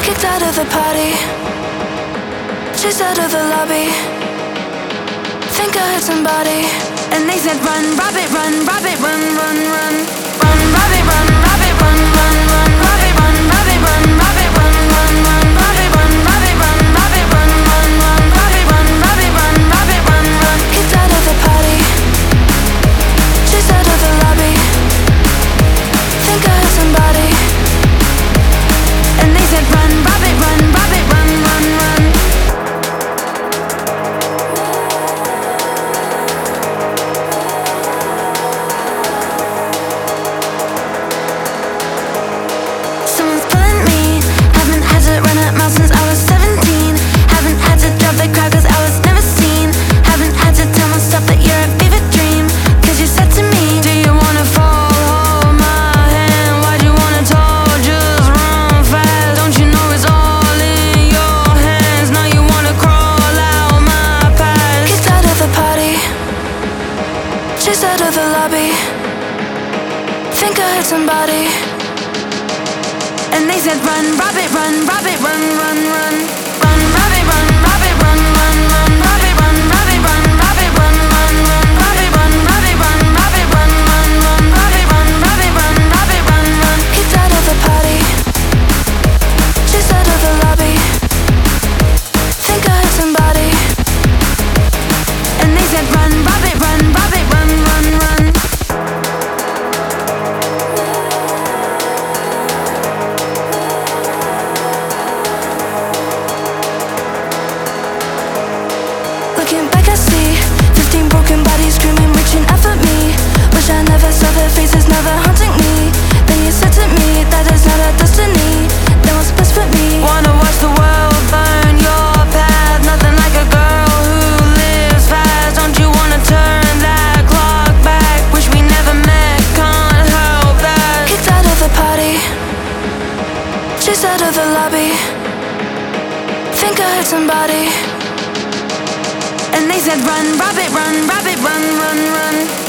Kicked out of the party, chased out of the lobby. Think I heard somebody, and they said run, rabbit, run, rabbit, run, run, run. Run, rabbit, run, rabbit, run, run, run. Rabbit, run, rabbit, run, rabbit, run, run, run. Rabbit, run, rabbit, run, rabbit, run, run, run. Rabbit, run, rabbit, run, rabbit, run, run. Kicked out of the party, chased out of the lobby. Think I heard somebody, and they said run, rabbit, run, rabbit, run, run, run. Someone's pulling me, haven't had to run a mile since I was 17. Haven't had to drop the crowd cause I was never seen. Haven't had to tell myself that you're a fever dream. Cause you said to me, do you wanna fall? Hold my hand, why'd you wanna talk? Just run fast, don't you know it's all in your hands? Now you wanna crawl out my past. Kicked out of the party, chased out of the lobby. Think I heard somebody, and they said run, rabbit, run, rabbit, run, run, run. Run, rabbit, run, rabbit, run, run, run. Rabbit, run, rabbit, run, rabbit, run, run, run. Rabbit, run, rabbit, run, rabbit, run, run, run. Rabbit, run, rabbit, run, rabbit, run, run. Kicked out of the party, chased out of the lobby. Think I heard somebody, and they said run, rabbit, run, rabbit, run, run, run. Looking back I see 15 broken bodies screaming, reaching out for me. Wish I never saw their faces, never haunting me. Then you said to me that it's not a destiny. Then what's best for me? Wanna watch the world burn your path. Nothing like a girl who lives fast. Don't you wanna turn that clock back? Wish we never met, can't help that. Kicked out of the party, chased out of the lobby. Think I heard somebody, and they said run, rabbit, run, rabbit, run, run, run.